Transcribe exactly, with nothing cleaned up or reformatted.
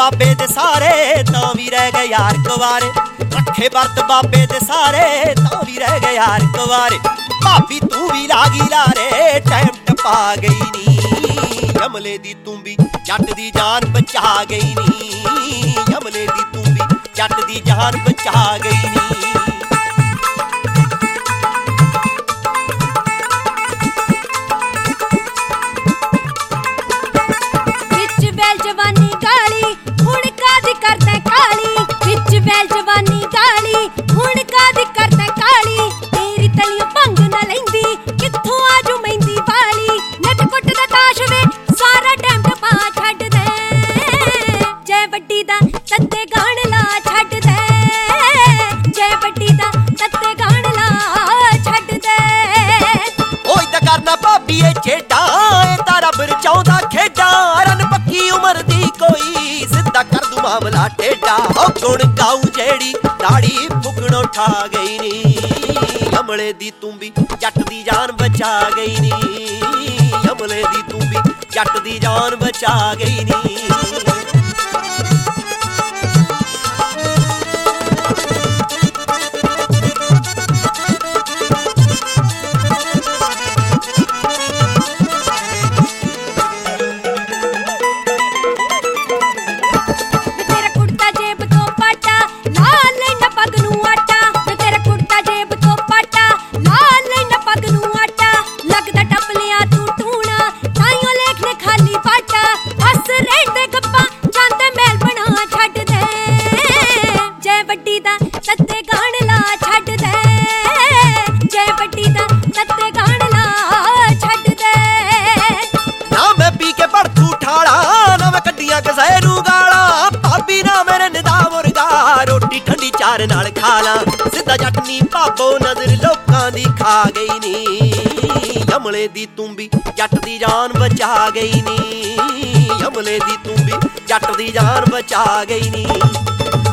बाबे दे सारे तां भी रह गए यार कुवारे। रखे वर्त बाबे दे सारे तां भी रह गए यार कुवारे। भाभी तू भी लागी लारे टाइम टपा गई नी। यमले दी तू भी जट दी जान बचा गई नी। यमले दी तू भी जट दी जान बचा गई नी। मामला टेढ़ा गुण गाऊं जेड़ी दाड़ी फुकणों ठा गई नी। यमले दी तू भी जट दी जान बचा गई नी। यमले दी तू भी जट दी जान बचा गई नी। चार नाल खाला सीधा चटनी भाबो नजर लोकां दी खा गई नी। यमले दी तू भी जट दी जान बचा गई नी। यमले दी तू भी जट दी जान बचा गई नी।